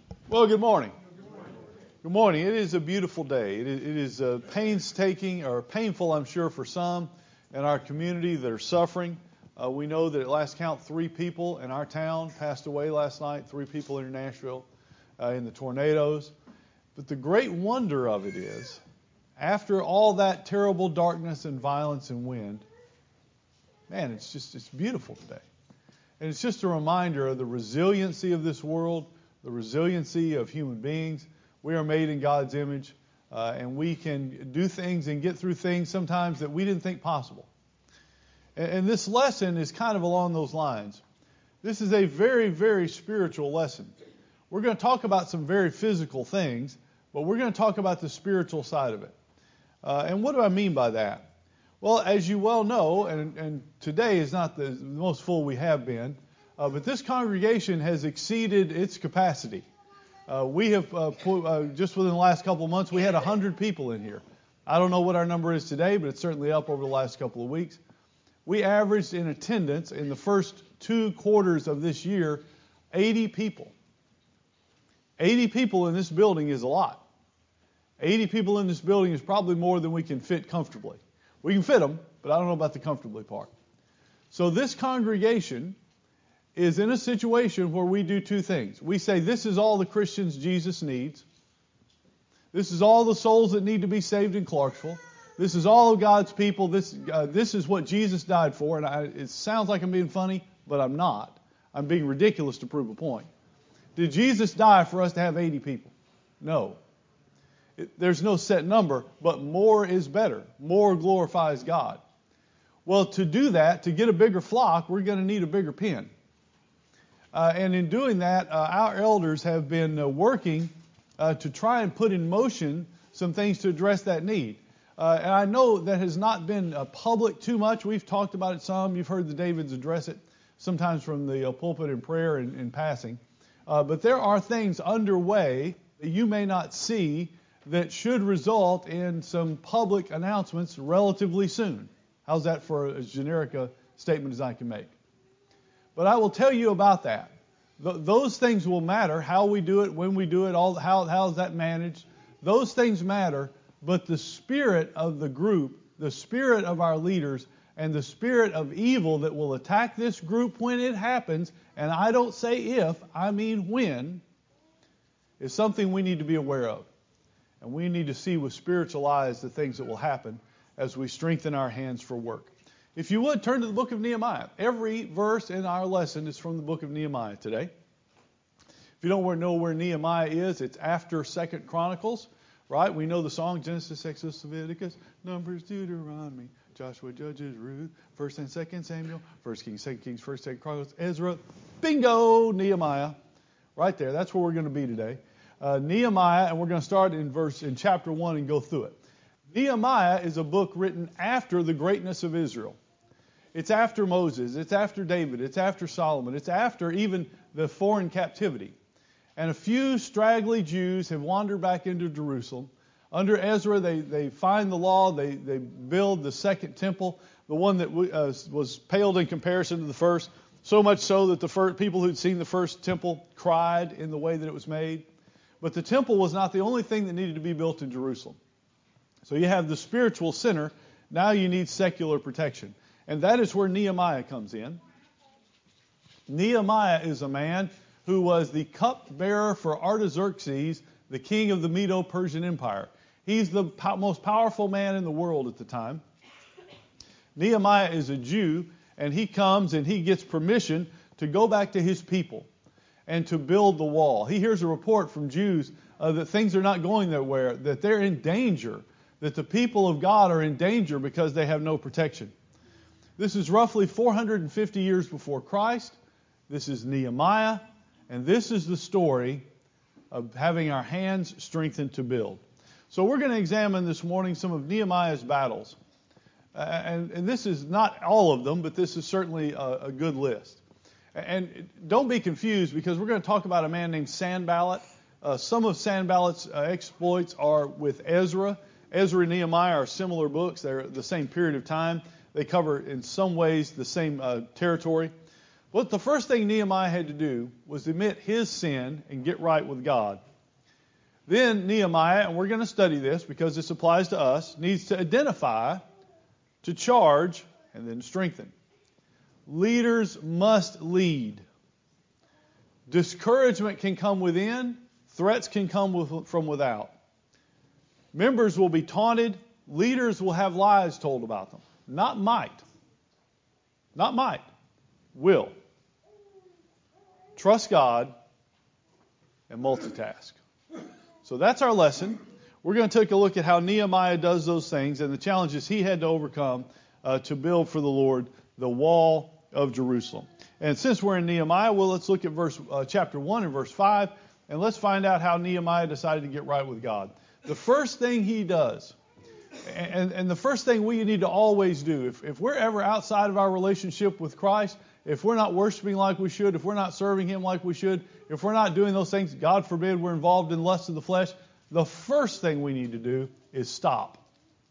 Well, good morning. Good morning. It is a beautiful day. It is painstaking or painful, I'm sure, for some in our community that are suffering. We know that at last count, 3 people in our town passed away last night, 3 people in Nashville in the tornadoes. But the great wonder of it is, after all that terrible darkness and violence and wind, man, it's beautiful today. And it's just a reminder of the resiliency of this world, the resiliency of human beings. We are made in God's image, and we can do things and get through things sometimes that we didn't think possible. And this lesson is kind of along those lines. This is a very, very spiritual lesson. We're going to talk about some very physical things, but we're going to talk about the spiritual side of it. And what do I mean by that? Well, as you well know, and today is not the most full we have been, but this congregation has exceeded its capacity. We have, just within the last couple of months, we had 100 people in here. I don't know what our number is today, but it's certainly up over the last couple of weeks. We averaged in attendance in the first 2 quarters of this year, 80 people. 80 people in this building is a lot. 80 people in this building is probably more than we can fit comfortably. We can fit them, but I don't know about the comfortably part. So this congregation is in a situation where we do 2 things. We say, this is all the Christians Jesus needs. This is all the souls that need to be saved in Clarksville. This is all of God's people. This is what Jesus died for. And it sounds like I'm being funny, but I'm not. I'm being ridiculous to prove a point. Did Jesus die for us to have 80 people? No. There's no set number, but more is better. More glorifies God. Well, to do that, to get a bigger flock, we're going to need a bigger pen. And in doing that, our elders have been working to try and put in motion some things to address that need. And I know that has not been public too much. We've talked about it some. You've heard the Davids address it, sometimes from the pulpit in prayer and in passing. But there are things underway that you may not see that should result in some public announcements relatively soon. How's that for as generic a statement as I can make? But I will tell you about that. Those things will matter, how we do it, when we do it, how is that managed. Those things matter, but the spirit of the group, the spirit of our leaders, and the spirit of evil that will attack this group when it happens, and I don't say if, I mean when, is something we need to be aware of. And we need to see with spiritual eyes the things that will happen as we strengthen our hands for work. If you would, turn to the book of Nehemiah. Every verse in our lesson is from the book of Nehemiah today. If you don't know where Nehemiah is, it's after 2 Chronicles, right? We know the song, Genesis, Exodus, Leviticus, Numbers, Deuteronomy, Joshua, Judges, Ruth, 1st and 2nd Samuel, 1st Kings, 2nd Kings, 1st, 2nd Chronicles, Ezra. Bingo! Nehemiah. Right there. That's where we're going to be today. Nehemiah, and we're going to start in chapter 1 and go through it. Nehemiah is a book written after the greatness of Israel. It's after Moses. It's after David. It's after Solomon. It's after even the foreign captivity. And a few straggly Jews have wandered back into Jerusalem. Under Ezra, they find the law. They build the second temple, the one that was paled in comparison to the first, so much so that the people who'd seen the first temple cried in the way that it was made. But the temple was not the only thing that needed to be built in Jerusalem. So you have the spiritual center. Now you need secular protection. And that is where Nehemiah comes in. Nehemiah is a man who was the cupbearer for Artaxerxes, the king of the Medo-Persian Empire. He's the most powerful man in the world at the time. Nehemiah is a Jew, and he comes and he gets permission to go back to his people and to build the wall. He hears a report from Jews that things are not going their way, that they're in danger, that the people of God are in danger because they have no protection. This is roughly 450 years before Christ. This is Nehemiah, and this is the story of having our hands strengthened to build. So we're going to examine this morning some of Nehemiah's battles. And this is not all of them, but this is certainly a good list. And don't be confused, because we're going to talk about a man named Sanballat. Some of Sanballat's exploits are with Ezra. Ezra and Nehemiah are similar books. They're the same period of time. They cover, in some ways, the same territory. But the first thing Nehemiah had to do was admit his sin and get right with God. Then Nehemiah, and we're going to study this because this applies to us, needs to identify, to charge, and then strengthen. Leaders must lead. Discouragement can come within. Threats can come from without. Members will be taunted. Leaders will have lies told about them. Not might. Not might. Will. Trust God and multitask. So that's our lesson. We're going to take a look at how Nehemiah does those things and the challenges he had to overcome to build for the Lord the wall of Jerusalem. And since we're in Nehemiah, well, let's look at chapter 1 and verse 5, and let's find out how Nehemiah decided to get right with God. The first thing he does, and the first thing we need to always do, if we're ever outside of our relationship with Christ, if we're not worshiping like we should, if we're not serving Him like we should, if we're not doing those things, God forbid we're involved in lust of the flesh, the first thing we need to do is stop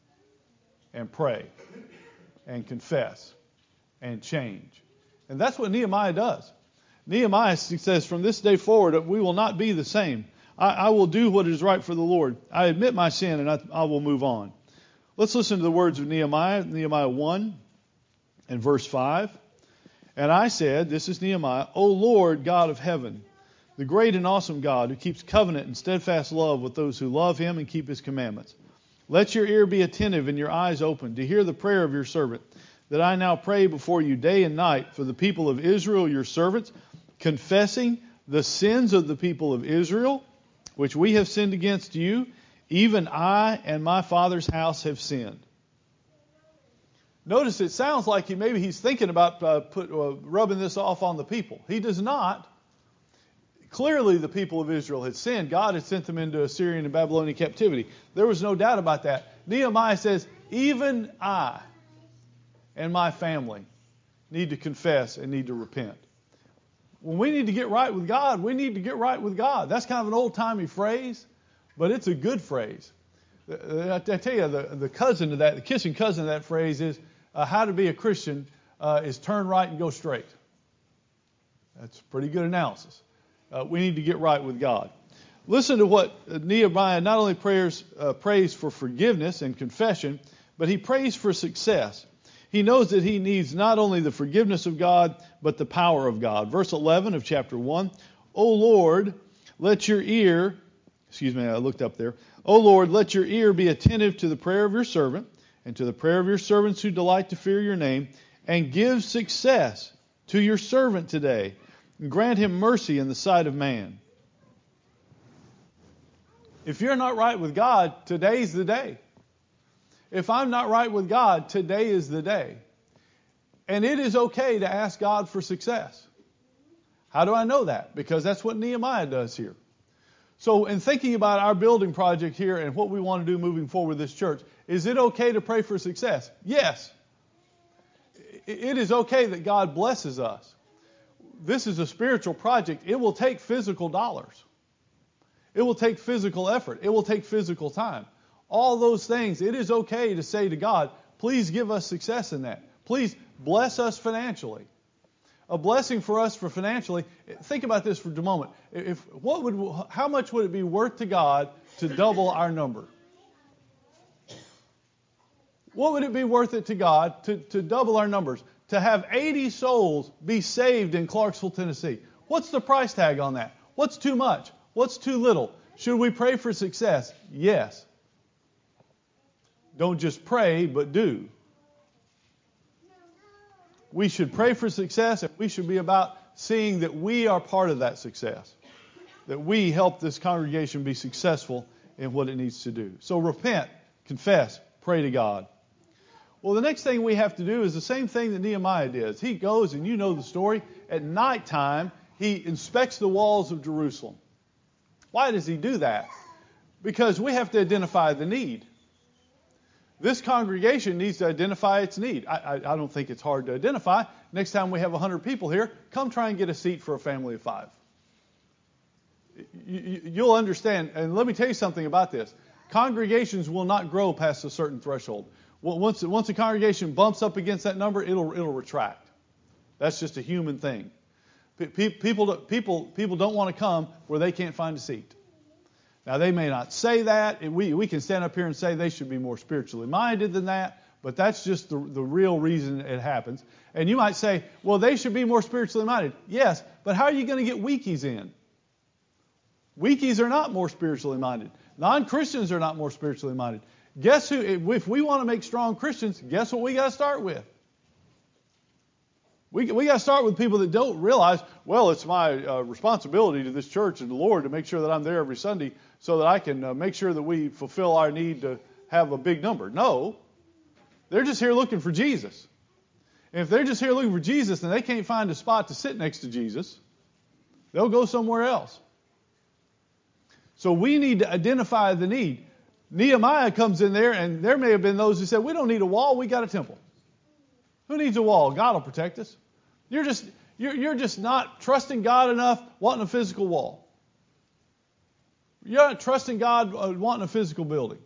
and pray and confess and change. And that's what Nehemiah does. Nehemiah says, from this day forward, we will not be the same. I will do what is right for the Lord. I admit my sin and I will move on. Let's listen to the words of Nehemiah, Nehemiah 1 and verse 5. And I said, this is Nehemiah, O Lord God of heaven, the great and awesome God who keeps covenant and steadfast love with those who love Him and keep His commandments. Let your ear be attentive and your eyes open to hear the prayer of your servant, that I now pray before you day and night for the people of Israel, your servants, confessing the sins of the people of Israel, which we have sinned against you. Even I and my father's house have sinned. Notice it sounds like maybe he's thinking about rubbing this off on the people. He does not. Clearly the people of Israel had sinned. God had sent them into Assyrian and Babylonian captivity. There was no doubt about that. Nehemiah says, even I and my family need to confess and need to repent. When we need to get right with God, we need to get right with God. That's kind of an old-timey phrase, but it's a good phrase. I tell you, the cousin to that, the kissing cousin of that phrase is, how to be a Christian is turn right and go straight. That's pretty good analysis. We need to get right with God. Listen to what Nehemiah not only prays for forgiveness and confession, but he prays for success. He knows that he needs not only the forgiveness of God, but the power of God. Verse 11 of chapter 1, O Lord, let your ear, I looked up there. O Lord, let your ear be attentive to the prayer of your servant, and to the prayer of your servants who delight to fear your name, and give success to your servant today, and grant him mercy in the sight of man. If you're not right with God, today's the day. If I'm not right with God, today is the day. And it is okay to ask God for success. How do I know that? Because that's what Nehemiah does here. So in thinking about our building project here and what we want to do moving forward with this church, is it okay to pray for success? Yes. It is okay that God blesses us. This is a spiritual project. It will take physical dollars. It will take physical effort. It will take physical time. All those things, it is okay to say to God, please give us success in that. Please bless us financially. A blessing for us for financially. Think about this for a moment. How much would it be worth to God to double our number? What would it be worth it to God to double our numbers? To have 80 souls be saved in Clarksville, Tennessee. What's the price tag on that? What's too much? What's too little? Should we pray for success? Yes. Don't just pray, but do. We should pray for success, and we should be about seeing that we are part of that success. That we help this congregation be successful in what it needs to do. So repent, confess, pray to God. Well, the next thing we have to do is the same thing that Nehemiah did. He goes, and you know the story, at nighttime, he inspects the walls of Jerusalem. Why does he do that? Because we have to identify the need. This congregation needs to identify its need. I don't think it's hard to identify. Next time we have 100 people here, come try and get a seat for a family of 5. You'll understand. And let me tell you something about this. Congregations will not grow past a certain threshold. Once a congregation bumps up against that number, it'll retract. That's just a human thing. People don't want to come where they can't find a seat. Now, they may not say that. We can stand up here and say they should be more spiritually minded than that, but that's just the real reason it happens. And you might say, well, they should be more spiritually minded. Yes, but how are you going to get weakies in? Weakies are not more spiritually minded. Non-Christians are not more spiritually minded. Guess who? If we want to make strong Christians, guess what we got to start with? We got to start with people that don't realize, well, it's my responsibility to this church and the Lord to make sure that I'm there every Sunday so that I can make sure that we fulfill our need to have a big number. No. They're just here looking for Jesus. And if they're just here looking for Jesus and they can't find a spot to sit next to Jesus, they'll go somewhere else. So we need to identify the need. Nehemiah comes in there, and there may have been those who said, we don't need a wall, we got a temple. Who needs a wall? God will protect us. You're just not trusting God enough wanting a physical wall. You're not trusting God wanting a physical building.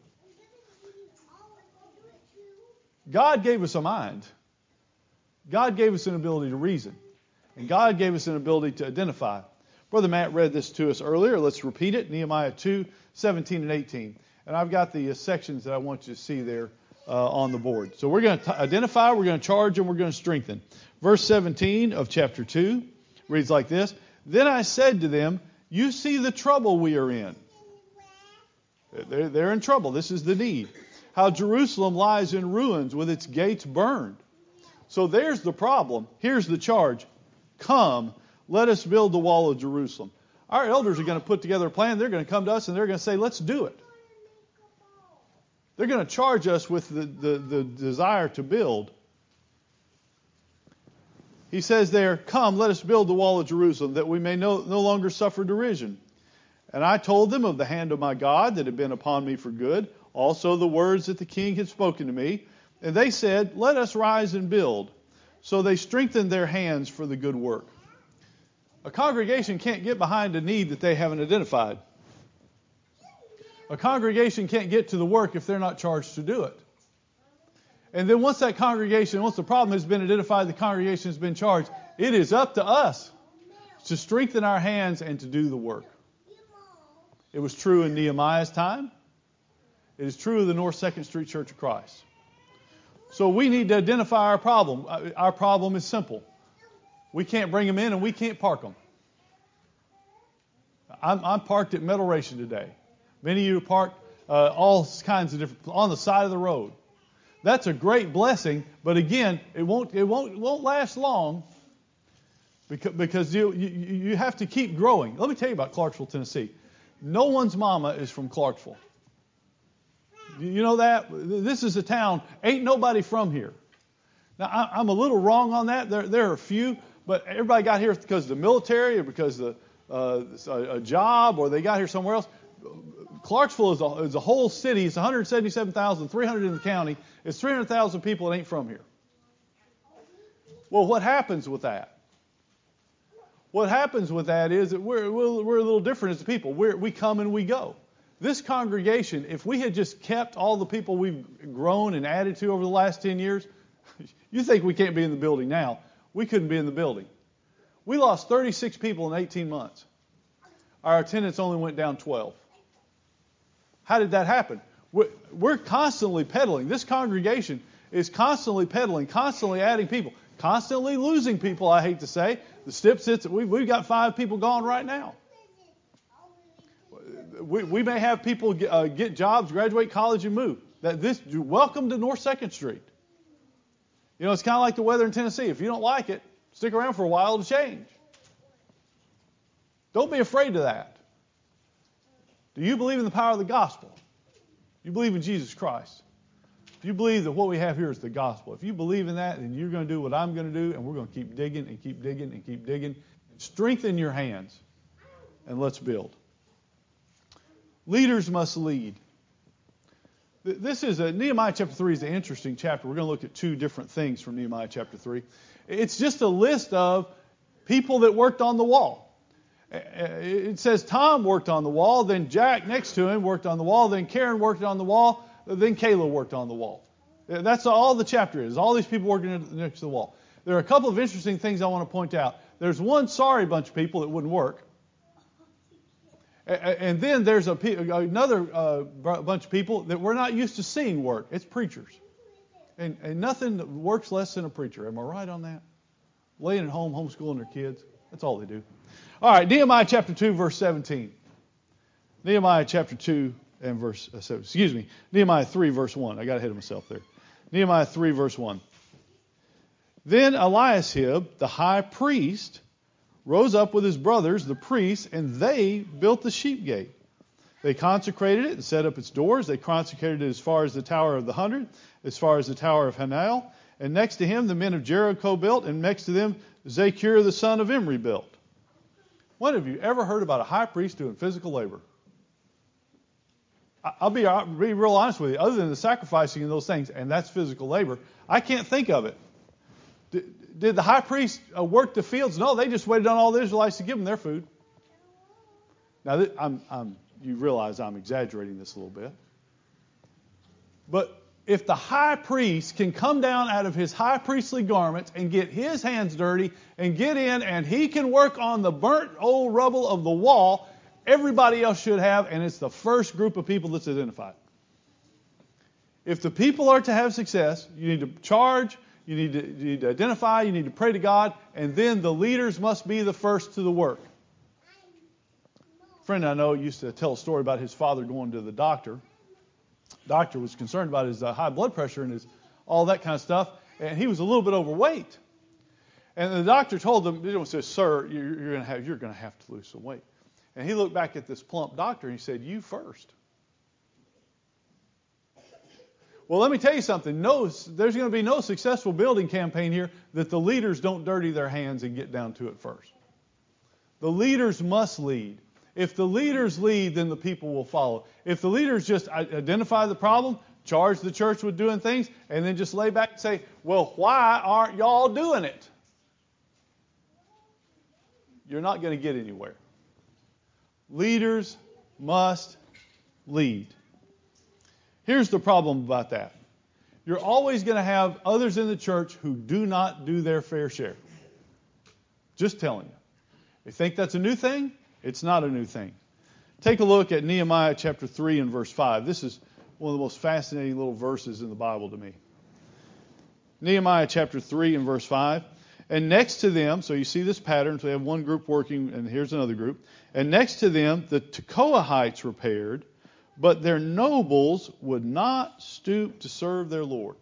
God gave us a mind. God gave us an ability to reason. And God gave us an ability to identify. Brother Matt read this to us earlier. Let's repeat it. Nehemiah 2, 17 and 18. And I've got the sections that I want you to see there on the board. So we're going to identify, we're going to charge, and we're going to strengthen. Verse 17 of chapter 2 reads like this. Then I said to them, you see the trouble we are in. They're in trouble. This is the need. How Jerusalem lies in ruins with its gates burned. So there's the problem. Here's the charge. Come, let us build the wall of Jerusalem. Our elders are going to put together a plan. They're going to come to us and they're going to say, let's do it. They're going to charge us with the desire to build. He says there, come, let us build the wall of Jerusalem, that we may no longer suffer derision. And I told them of the hand of my God that had been upon me for good, also the words that the king had spoken to me. And they said, let us rise and build. So they strengthened their hands for the good work. A congregation can't get behind a need that they haven't identified. A congregation can't get to the work if they're not charged to do it. And then once the problem has been identified, the congregation has been charged, it is up to us to strengthen our hands and to do the work. It was true in Nehemiah's time. It is true of the North 2nd Street Church of Christ. So we need to identify our problem. Our problem is simple. We can't bring them in and we can't park them. I'm parked at Metal-Ration today. Many of you are parked all kinds of different on the side of the road. That's a great blessing, but again, it won't last long because you have to keep growing. Let me tell you about Clarksville, Tennessee. No one's mama is from Clarksville. You know that? This is a town, ain't nobody from here. Now, I'm a little wrong on that. There are a few, but everybody got here because of the military or because of a job, or they got here somewhere else. Clarksville is a whole city. It's 177,300 in the county. It's 300,000 people that ain't from here. Well, what happens with that? What happens with that is that we're a little different as a people. We come and we go. This congregation, if we had just kept all the people we've grown and added to over the last 10 years, you think we can't be in the building now. We couldn't be in the building. We lost 36 people in 18 months. Our attendance only went down 12. How did that happen? We're constantly peddling. This congregation is constantly peddling, constantly adding people, constantly losing people, I hate to say. The STIP sits, we've got 5 people gone right now. We may have people get jobs, graduate college, and move. Welcome to North 2nd Street. You know, it's kind of like the weather in Tennessee. If you don't like it, stick around for a while to change. Don't be afraid of that. Do you believe in the power of the gospel? You believe in Jesus Christ. If you believe that what we have here is the gospel, if you believe in that, then you're going to do what I'm going to do, and we're going to keep digging and keep digging and keep digging. Strengthen your hands, and let's build. Leaders must lead. This is Nehemiah chapter 3 is an interesting chapter. We're going to look at 2 different things from Nehemiah chapter 3. It's just a list of people that worked on the wall. It says Tom worked on the wall, then Jack next to him worked on the wall, then Karen worked on the wall, then Kayla worked on the wall. That's all the chapter is. All these people working next to the wall. There are a couple of interesting things I want to point out. There's one sorry bunch of people that wouldn't work. And then there's another bunch of people that we're not used to seeing work. It's preachers. And nothing works less than a preacher. Am I right on that? Laying at home, homeschooling their kids. That's all they do. All right, Nehemiah chapter 2, verse 17. Nehemiah chapter 2 and verse 7. Excuse me. Nehemiah 3, verse 1. I got ahead of myself there. Nehemiah 3, verse 1. Then Eliashib, the high priest, rose up with his brothers, the priests, and they built the sheep gate. They consecrated it and set up its doors. They consecrated it as far as the Tower of the 100, as far as the Tower of Hanel. And next to him, the men of Jericho built, and next to them, Zachir, the son of Imri, built. When have you ever heard about a high priest doing physical labor? I'll be real honest with you. Other than the sacrificing and those things, and that's physical labor, I can't think of it. Did the high priest work the fields? No, they just waited on all the Israelites to give them their food. Now, you realize I'm exaggerating this a little bit. But if the high priest can come down out of his high priestly garments and get his hands dirty and get in and he can work on the burnt old rubble of the wall, everybody else should have, and it's the first group of people that's identified. If the people are to have success, you need to charge, you need to identify, you need to pray to God, and then the leaders must be the first to the work. A friend I know used to tell a story about his father going to the doctor. Doctor was concerned about his high blood pressure and his all that kind of stuff, and he was a little bit overweight. And the doctor told him, he said, "Sir, you're going to have to lose some weight." And he looked back at this plump doctor and he said, "You first." Well, let me tell you something. There's going to be no successful building campaign here that the leaders don't dirty their hands and get down to it first. The leaders must lead. If the leaders lead, then the people will follow. If the leaders just identify the problem, charge the church with doing things, and then just lay back and say, "Well, why aren't y'all doing it?" You're not going to get anywhere. Leaders must lead. Here's the problem about that. You're always going to have others in the church who do not do their fair share. Just telling you. You think that's a new thing? It's not a new thing. Take a look at Nehemiah chapter 3 and verse 5. This is one of the most fascinating little verses in the Bible to me. Nehemiah chapter 3 and verse 5. And next to them, so you see this pattern, so they have one group working, and here's another group. And next to them, the Tekoahites repaired, but their nobles would not stoop to serve their Lord.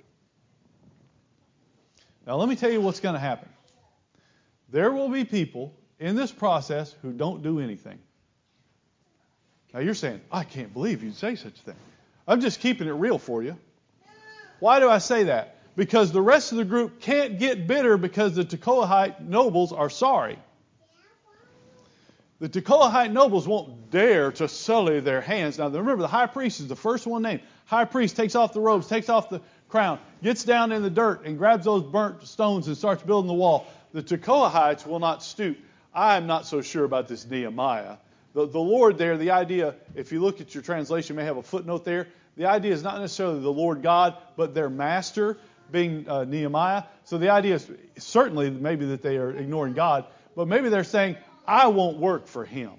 Now let me tell you what's going to happen. There will be people in this process who don't do anything. Now you're saying, "I can't believe you'd say such a thing." I'm just keeping it real for you. Why do I say that? Because the rest of the group can't get bitter because the Tekoahite nobles are sorry. The Tekoahite nobles won't dare to sully their hands. Now remember, the high priest is the first one named. High priest takes off the robes, takes off the crown, gets down in the dirt and grabs those burnt stones and starts building the wall. The Tekoahites will not stoop. I'm not so sure about this Nehemiah. The Lord there, the idea, if you look at your translation, may have a footnote there. The idea is not necessarily the Lord God, but their master being Nehemiah. So the idea is certainly maybe that they are ignoring God, but maybe they're saying, "I won't work for him."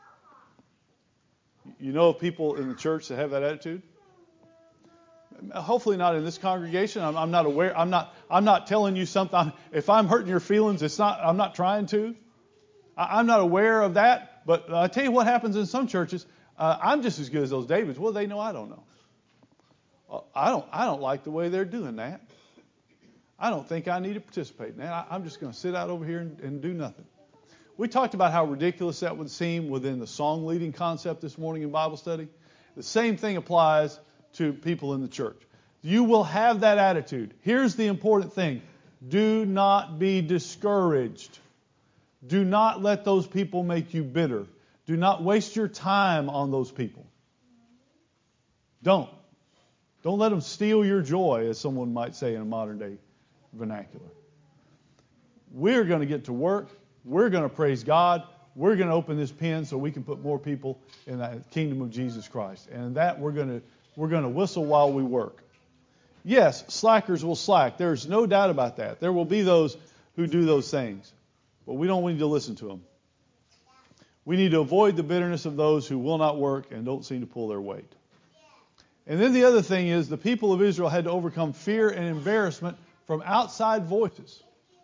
You know of people in the church that have that attitude? Hopefully not in this congregation. I'm not aware. I'm not telling you something. If I'm hurting your feelings, I'm not trying to. I'm not aware of that. But I tell you what happens in some churches. I'm just as good as those Davids. Well, they know I don't know. I don't like the way they're doing that. I don't think I need to participate in that. I'm just going to sit out over here and do nothing. We talked about how ridiculous that would seem within the song leading concept this morning in Bible study. The same thing applies to people in the church. You will have that attitude. Here's the important thing. Do not be discouraged. Do not let those people make you bitter. Do not waste your time on those people. Don't. Don't let them steal your joy, as someone might say in a modern day vernacular. We're going to get to work. We're going to praise God. We're going to open this pen so we can put more people in the kingdom of Jesus Christ. And that we're going to whistle while we work. Yes, slackers will slack. There's no doubt about that. There will be those who do those things. But we don't need to listen to them. We need to avoid the bitterness of those who will not work and don't seem to pull their weight. And then the other thing is the people of Israel had to overcome fear and embarrassment from outside voices.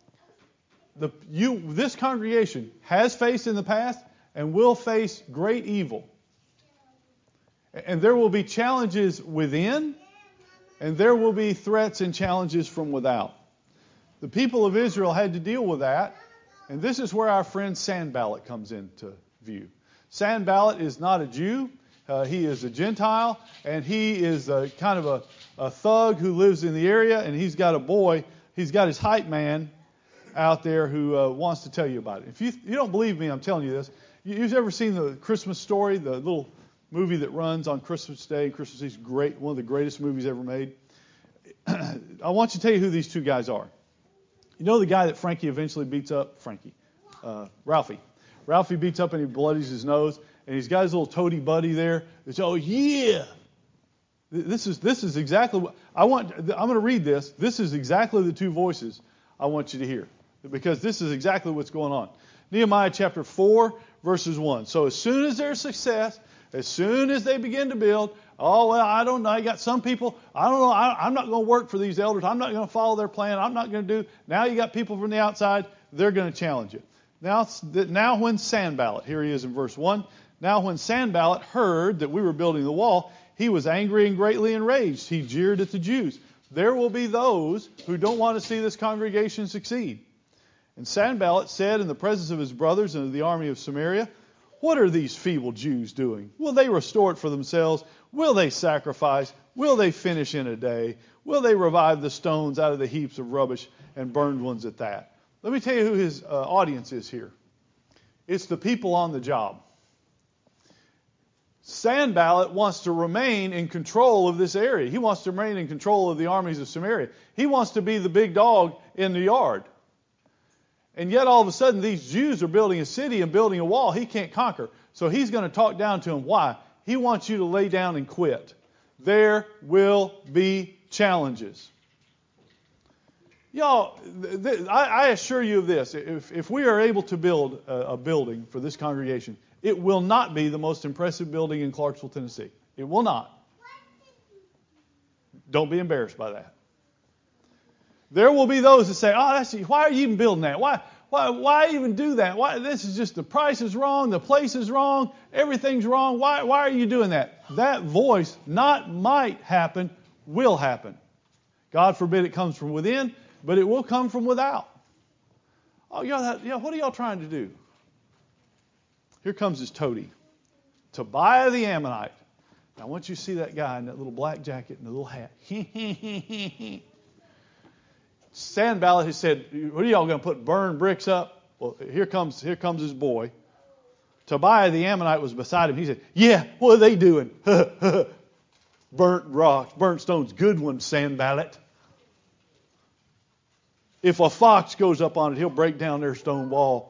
This congregation has faced in the past and will face great evil. And there will be challenges within, and there will be threats and challenges from without. The people of Israel had to deal with that, and this is where our friend Sanballat comes into view. Sanballat is not a Jew. He is a Gentile, and he is kind of a thug who lives in the area, and he's got a boy. He's got his hype man out there who wants to tell you about it. If you don't believe me, I'm telling you this. You've ever seen the Christmas Story, the little movie that runs on Christmas Day? Christmas is great, one of the greatest movies ever made. I want you to tell you who these two guys are. You know the guy that Frankie eventually beats up? Ralphie. Ralphie beats up and he bloodies his nose. And he's got his little toady buddy there. It's, oh, yeah. This is exactly what I'm going to read this. This is exactly the two voices I want you to hear. Because this is exactly what's going on. Nehemiah chapter 4, verses 1. So as soon as there's success, as soon as they begin to build, oh, well, I don't know. I got some people, I don't know. I'm not going to work for these elders. I'm not going to follow their plan. I'm not going to do. Now you got people from the outside. They're going to challenge it. Now when Sanballat, here he is in verse 1. Now when Sanballat heard that we were building the wall, he was angry and greatly enraged. He jeered at the Jews. There will be those who don't want to see this congregation succeed. And Sanballat said in the presence of his brothers and of the army of Samaria, what are these feeble Jews doing? Will they restore it for themselves? Will they sacrifice? Will they finish in a day? Will they revive the stones out of the heaps of rubbish and burned ones at that? Let me tell you who his audience is here. It's the people on the job. Sanballat wants to remain in control of this area. He wants to remain in control of the armies of Samaria. He wants to be the big dog in the yard. And yet all of a sudden these Jews are building a city and building a wall he can't conquer. So he's going to talk down to them. Why? He wants you to lay down and quit. There will be challenges. Y'all, I assure you of this. If we are able to build a building for this congregation, it will not be the most impressive building in Clarksville, Tennessee. It will not. Don't be embarrassed by that. There will be those that say, why are you even building that? Why even do that? Why, this is just, the price is wrong, the place is wrong, everything's wrong. Why are you doing that? That voice not might happen, will happen. God forbid it comes from within, but it will come from without. Oh, what are y'all trying to do? Here comes his toady. Tobiah the Ammonite. Now, I want you to see that guy in that little black jacket and the little hat. Sanballat has said, what are y'all going to put, burn bricks up? Well, here comes his boy. Tobiah the Ammonite was beside him. He said, yeah, what are they doing? Burnt rocks, burnt stones. Good one, Sanballat. If a fox goes up on it, he'll break down their stone wall.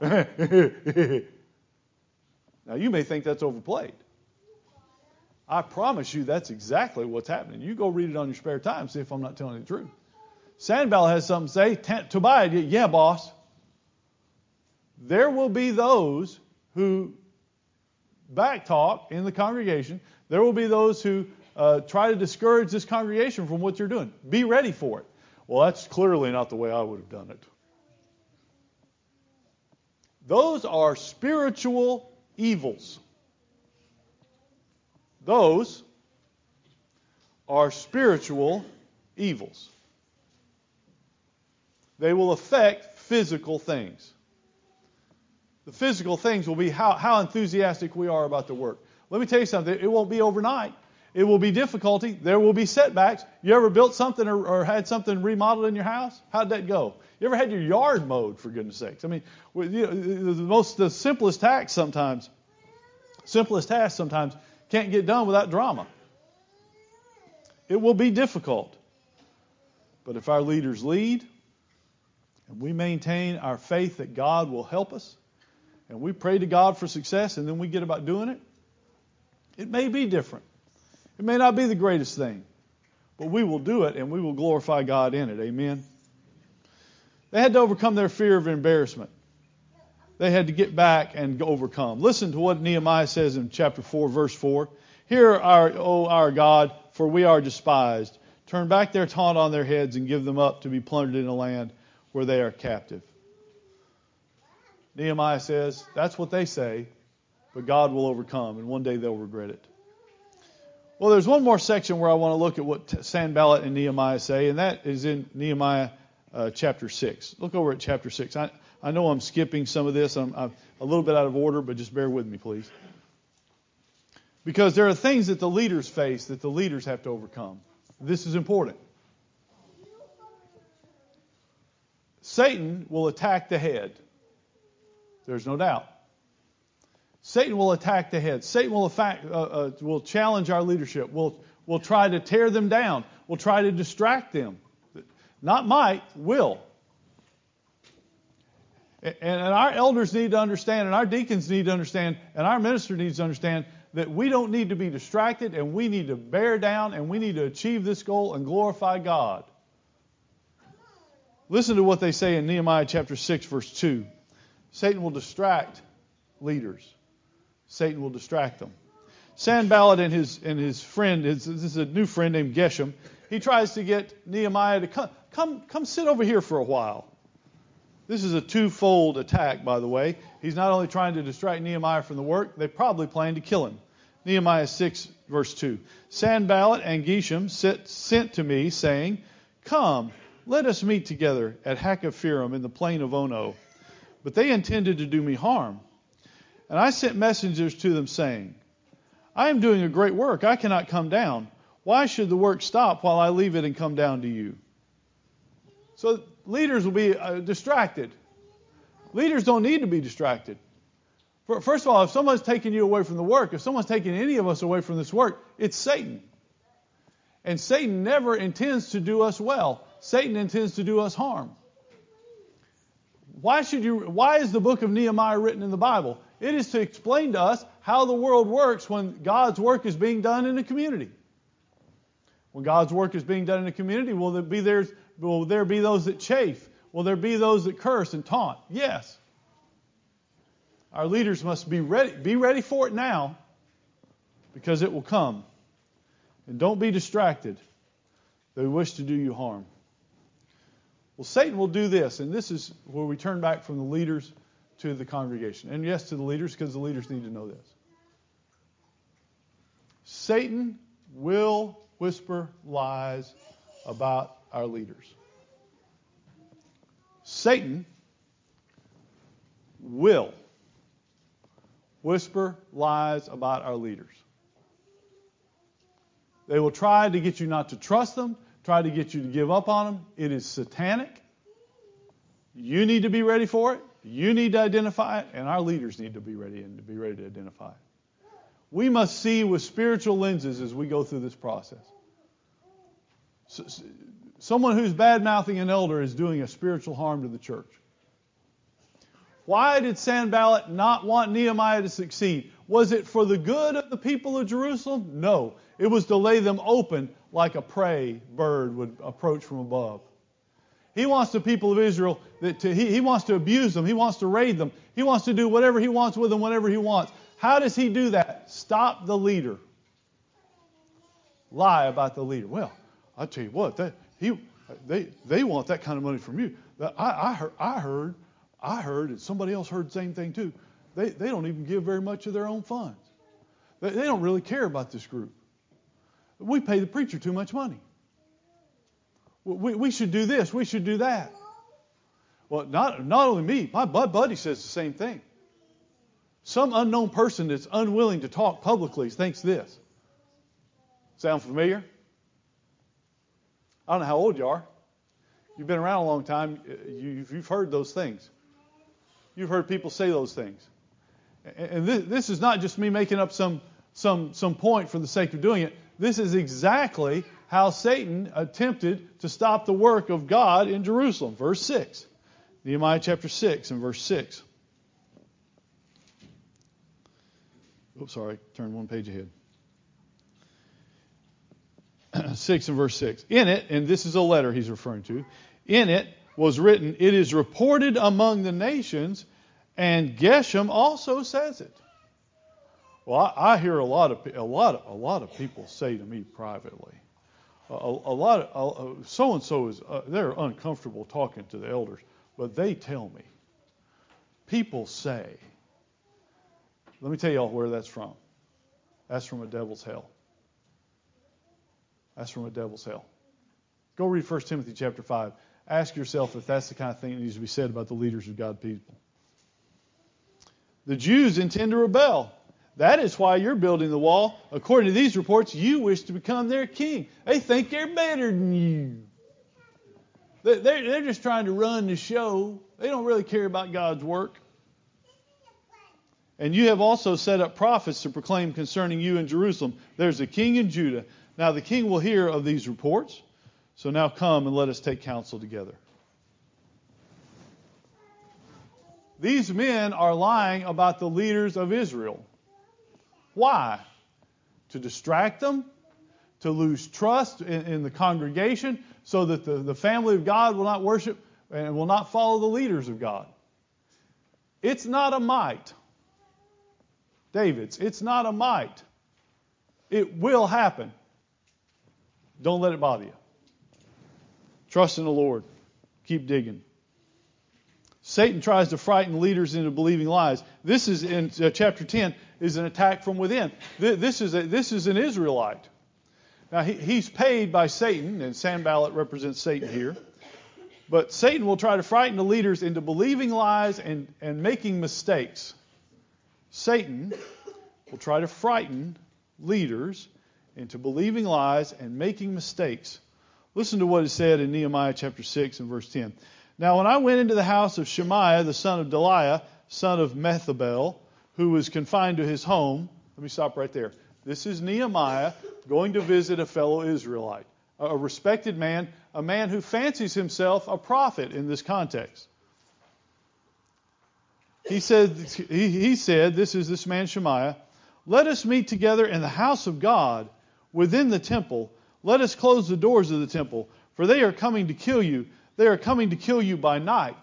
Now, you may think that's overplayed. I promise you that's exactly what's happening. You go read it on your spare time, see if I'm not telling you the truth. Sanballat has something to say. Tobiah, yeah, boss. There will be those who backtalk in the congregation. There will be those who try to discourage this congregation from what you're doing. Be ready for it. Well, that's clearly not the way I would have done it. Those are spiritual evils. Those are spiritual evils. They will affect physical things. The physical things will be how enthusiastic we are about the work. Let me tell you something. It won't be overnight. It will be difficulty. There will be setbacks. You ever built something or had something remodeled in your house? How'd that go? You ever had your yard mowed, for goodness sakes? I mean, the simplest tasks sometimes can't get done without drama. It will be difficult. But if our leaders lead, and we maintain our faith that God will help us, and we pray to God for success, and then we get about doing it, it may be different. It may not be the greatest thing, but we will do it, and we will glorify God in it. Amen. They had to overcome their fear of embarrassment. They had to get back and overcome. Listen to what Nehemiah says in chapter 4, verse 4. Hear, our God, for we are despised. Turn back their taunt on their heads and give them up to be plundered in a land where they are captive. Nehemiah says, that's what they say, but God will overcome, and one day they'll regret it. Well, there's one more section where I want to look at what Sanballat and Nehemiah say, and that is in Nehemiah chapter 6. Look over at chapter 6. I know I'm skipping some of this. I'm a little bit out of order, but just bear with me, please. Because there are things that the leaders face that the leaders have to overcome. This is important. Satan will attack the head. There's no doubt. Satan will attack the head. Satan will challenge our leadership. Will try to tear them down. Will try to distract them. Not might, will. And our elders need to understand, and our deacons need to understand, and our minister needs to understand that we don't need to be distracted, and we need to bear down, and we need to achieve this goal and glorify God. Listen to what they say in Nehemiah chapter 6, verse 2. Satan will distract leaders. Satan will distract them. Sanballat and his friend, this is a new friend named Geshem, he tries to get Nehemiah to come sit over here for a while. This is a twofold attack, by the way. He's not only trying to distract Nehemiah from the work, they probably plan to kill him. Nehemiah 6, verse 2. Sanballat and Geshem sent to me, saying, Come, let us meet together at Hakkephirim in the plain of Ono. But they intended to do me harm. And I sent messengers to them, saying, I am doing a great work. I cannot come down. Why should the work stop while I leave it and come down to you? So leaders will be distracted. Leaders don't need to be distracted. First of all, if someone's taking you away from the work, if someone's taking any of us away from this work, it's Satan. And Satan never intends to do us well. Satan intends to do us harm. Why is the book of Nehemiah written in the Bible? It is to explain to us how the world works when God's work is being done in a community. When God's work is being done in a community, will there be those that chafe? Will there be those that curse and taunt? Yes. Our leaders must be ready for it now, because it will come. And don't be distracted. They wish to do you harm. Well, Satan will do this, and this is where we turn back from the leaders to the congregation. And yes, to the leaders, because the leaders need to know this. Satan will whisper lies about our leaders. Satan will whisper lies about our leaders. They will try to get you not to trust them, try to get you to give up on them. It is satanic. You need to be ready for it. You need to identify it, and our leaders need to be ready to identify it. We must see with spiritual lenses as we go through this process. Someone who's bad-mouthing an elder is doing a spiritual harm to the church. Why did Sanballat not want Nehemiah to succeed? Was it for the good of the people of Jerusalem? No. It was to lay them open like a prey bird would approach from above. He wants the people of Israel, he wants to abuse them. He wants to raid them. He wants to do whatever he wants with them whenever he wants. How does he do that? Stop the leader. Lie about the leader. Well, I'll tell you what, they want that kind of money from you. I heard, and somebody else heard the same thing too. They don't even give very much of their own funds. They don't really care about this group. We pay the preacher too much money. We should do this. We should do that. Well, not only me. My buddy says the same thing. Some unknown person that's unwilling to talk publicly thinks this. Sound familiar? I don't know how old you are. You've been around a long time. You've heard those things. You've heard people say those things. And this is not just me making up some point for the sake of doing it. This is exactly how Satan attempted to stop the work of God in Jerusalem. Verse 6. Nehemiah chapter 6 and verse 6. Oops, sorry. Turn one page ahead. 6 and verse 6. In it, and this is a letter he's referring to, in it was written, "It is reported among the nations," and Geshem also says it. Well, I hear a lot of people say to me privately, so and so is they're uncomfortable talking to the elders, but they tell me. People say. Let me tell y'all where that's from. That's from a devil's hell. That's from a devil's hell. Go read 1 Timothy chapter 5. Ask yourself if that's the kind of thing that needs to be said about the leaders of God's people. The Jews intend to rebel. That is why you're building the wall. According to these reports, you wish to become their king. They think they're better than you. They're just trying to run the show. They don't really care about God's work. And you have also set up prophets to proclaim concerning you in Jerusalem, there's a king in Judah. Now the king will hear of these reports. So now come and let us take counsel together. These men are lying about the leaders of Israel. Why? To distract them, to lose trust in the congregation, so that the family of God will not worship and will not follow the leaders of God. It's not a might. David's, it's not a might. It will happen. Don't let it bother you. Trust in the Lord. Keep digging. Satan tries to frighten leaders into believing lies. This is in chapter 10 is an attack from within. This is an Israelite. Now he's paid by Satan, and Sanballat represents Satan here. But Satan will try to frighten the leaders into believing lies and making mistakes. Satan will try to frighten leaders into believing lies and making mistakes. Listen to what is said in Nehemiah chapter 6 and verse 10. Now when I went into the house of Shemaiah, the son of Delaiah, son of Methabel, who was confined to his home. Let me stop right there. This is Nehemiah going to visit a fellow Israelite, a respected man, a man who fancies himself a prophet in this context. He said, this is this man Shemaiah, let us meet together in the house of God within the temple. Let us close the doors of the temple, for they are coming to kill you. They are coming to kill you by night.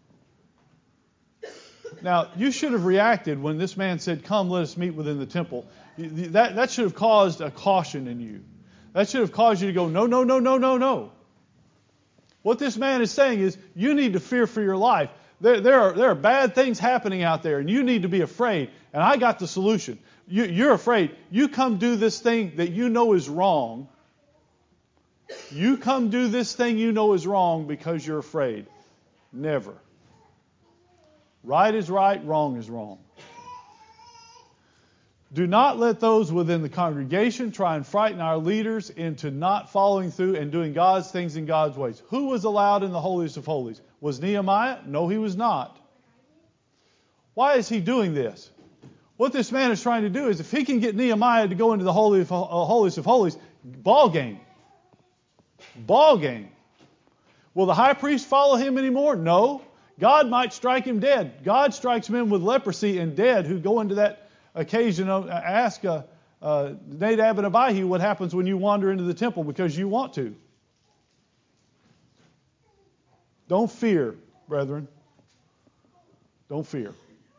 Now, you should have reacted when this man said, come, let us meet within the temple. That should have caused a caution in you. That should have caused you to go, no, no, no, no, no, no. What this man is saying is, you need to fear for your life. There are bad things happening out there, and you need to be afraid. And I got the solution. You're afraid. You come do this thing that you know is wrong. You come do this thing you know is wrong because you're afraid. Never. Right is right, wrong is wrong. Do not let those within the congregation try and frighten our leaders into not following through and doing God's things in God's ways. Who was allowed in the holiest of holies? Was Nehemiah? No, he was not. Why is he doing this? What this man is trying to do is, if he can get Nehemiah to go into the holiest of holies, ball game. Ball game. Will the high priest follow him anymore? No. God might strike him dead. God strikes men with leprosy and dead who go into that occasion. Ask Nadab and Abihu what happens when you wander into the temple because you want to. Don't fear, brethren. Don't fear.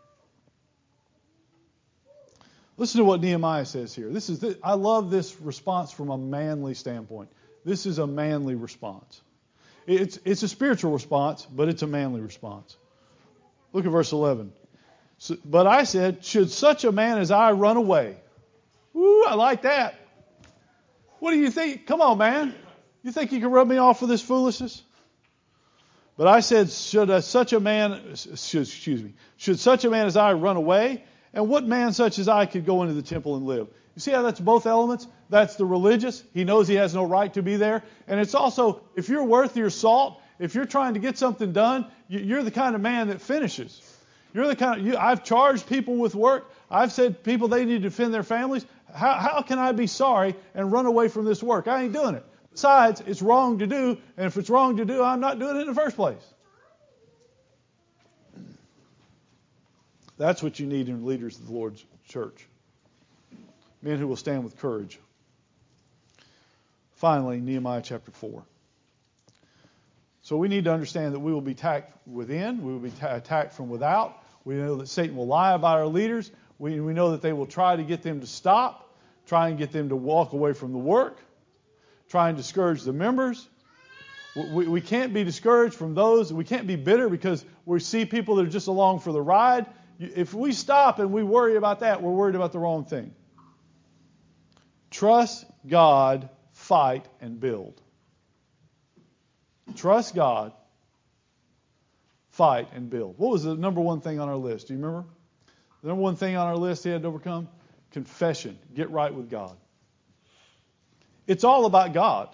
Listen to what Nehemiah says here. I love this response from a manly standpoint. This is a manly response. It's a spiritual response, but it's a manly response. Look at verse 11. But I said, should such a man as I run away? Ooh, I like that. What do you think? Come on, man. You think you can rub me off with this foolishness? But I said, should such a man as I run away? And what man such as I could go into the temple and live? You see how that's both elements? That's the religious. He knows he has no right to be there. And it's also, if you're worth your salt, if you're trying to get something done, you're the kind of man that finishes. You're the kind of, I've charged people with work. I've said people they need to defend their families. How can I be sorry and run away from this work? I ain't doing it. Besides, it's wrong to do. And if it's wrong to do, I'm not doing it in the first place. That's what you need in leaders of the Lord's church. Men who will stand with courage. Finally, Nehemiah chapter 4. So we need to understand that we will be attacked within, we will be attacked from without. We know that Satan will lie about our leaders. We know that they will try to get them to stop, try and get them to walk away from the work, try and discourage the members. We can't be discouraged from those. We can't be bitter because we see people that are just along for the ride. If we stop and we worry about that, we're worried about the wrong thing. Trust God, fight, and build. Trust God, fight, and build. What was the number one thing on our list? Do you remember? The number one thing on our list he had to overcome? Confession. Get right with God. It's all about God.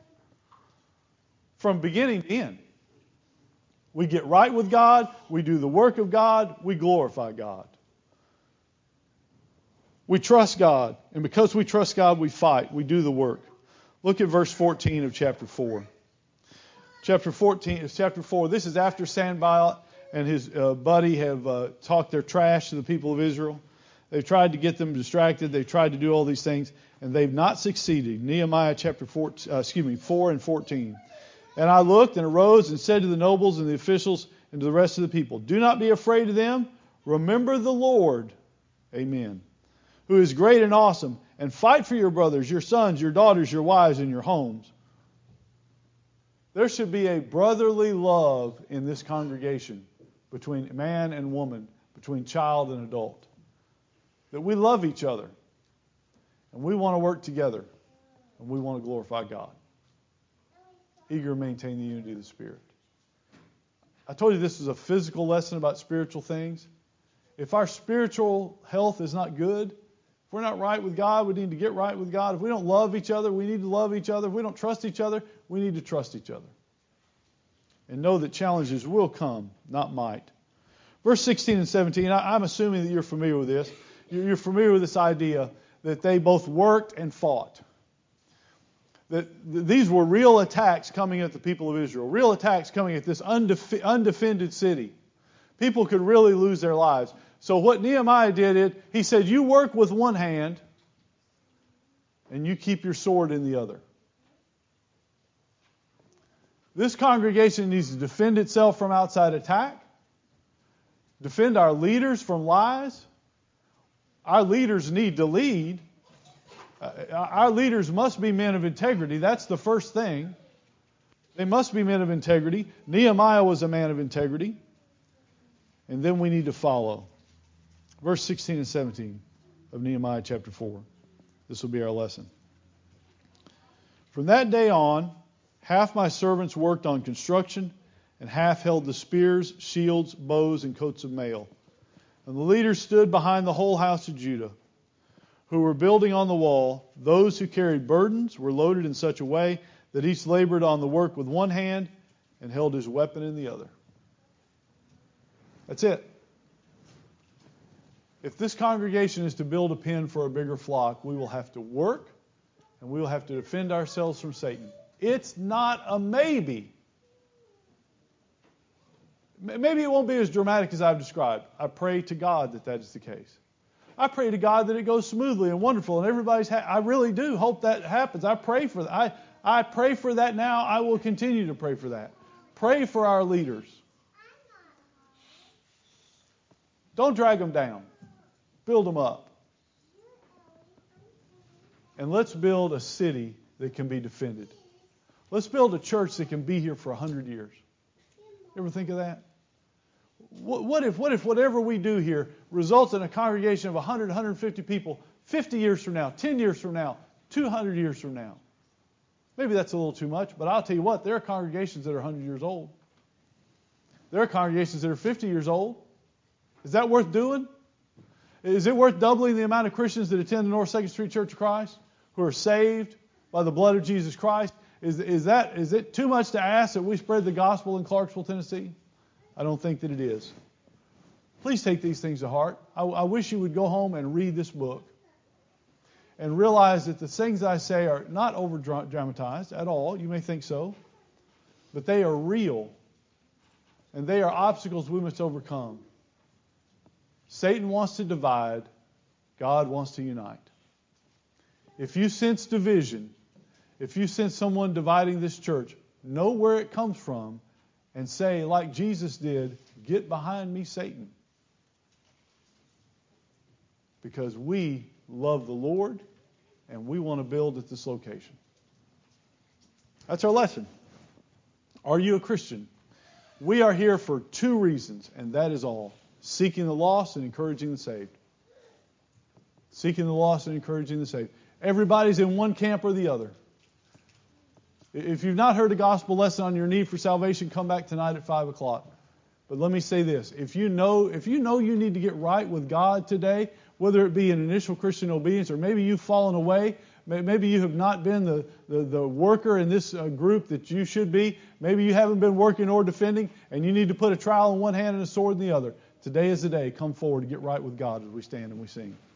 From beginning to end. We get right with God. We do the work of God. We glorify God. We trust God. And because we trust God, we fight. We do the work. Look at verse 14 of chapter 4. Chapter 4. This is after Sanballat and his buddy have talked their trash to the people of Israel. They've tried to get them distracted. They've tried to do all these things, and they've not succeeded. Nehemiah chapter 4 and 14. And I looked and arose and said to the nobles and the officials and to the rest of the people, do not be afraid of them. Remember the Lord, amen, who is great and awesome, and fight for your brothers, your sons, your daughters, your wives, and your homes. There should be a brotherly love in this congregation between man and woman, between child and adult. That we love each other, and we want to work together, and we want to glorify God. Eager to maintain the unity of the Spirit. I told you this is a physical lesson about spiritual things. If our spiritual health is not good, if we're not right with God, we need to get right with God. If we don't love each other, we need to love each other. If we don't trust each other, we need to trust each other. And know that challenges will come, not might. Verse 16 and 17, I'm assuming that you're familiar with this. You're familiar with this idea that they both worked and fought. That these were real attacks coming at the people of Israel. Real attacks coming at this undefended city. People could really lose their lives. So what Nehemiah did, he said, you work with one hand and you keep your sword in the other. This congregation needs to defend itself from outside attack. Defend our leaders from lies. Our leaders need to lead. Our leaders must be men of integrity. That's the first thing. They must be men of integrity. Nehemiah was a man of integrity. And then we need to follow. Verse 16 and 17 of Nehemiah chapter 4. This will be our lesson. From that day on, half my servants worked on construction, and half held the spears, shields, bows, and coats of mail. And the leaders stood behind the whole house of Judah, who were building on the wall. Those who carried burdens were loaded in such a way that each labored on the work with one hand and held his weapon in the other. That's it. If this congregation is to build a pen for a bigger flock, we will have to work and we will have to defend ourselves from Satan. It's not a maybe. Maybe it won't be as dramatic as I've described. I pray to God that that is the case. I pray to God that it goes smoothly and wonderful and everybody's I really do hope that happens. I pray for that. I pray for that now. I will continue to pray for that. Pray for our leaders. Don't drag them down. Build them up. And let's build a city that can be defended. Let's build a church that can be here for 100 years. You ever think of that? What if whatever we do here results in a congregation of 100, 150 people 50 years from now, 10 years from now, 200 years from now? Maybe that's a little too much, but I'll tell you what, there are congregations that are 100 years old. There are congregations that are 50 years old. Is that worth doing? Is it worth doubling the amount of Christians that attend the North 2nd Street Church of Christ who are saved by the blood of Jesus Christ? Is it too much to ask that we spread the gospel in Clarksville, Tennessee? I don't think that it is. Please take these things to heart. I wish you would go home and read this book and realize that the things I say are not over-dramatized at all. You may think so. But they are real. And they are obstacles we must overcome. Satan wants to divide. God wants to unite. If you sense division, if you sense someone dividing this church, know where it comes from and say, like Jesus did, "Get behind me, Satan." Because we love the Lord and we want to build at this location. That's our lesson. Are you a Christian? We are here for two reasons, and that is all. Seeking the lost and encouraging the saved. Seeking the lost and encouraging the saved. Everybody's in one camp or the other. If you've not heard a gospel lesson on your need for salvation, come back tonight at 5 o'clock. But let me say this. If you know you need to get right with God today, whether it be an initial Christian obedience or maybe you've fallen away, maybe you have not been the worker in this group that you should be, maybe you haven't been working or defending, and you need to put a trowel in one hand and a sword in the other. Today is the day. Come forward to get right with God as we stand and we sing.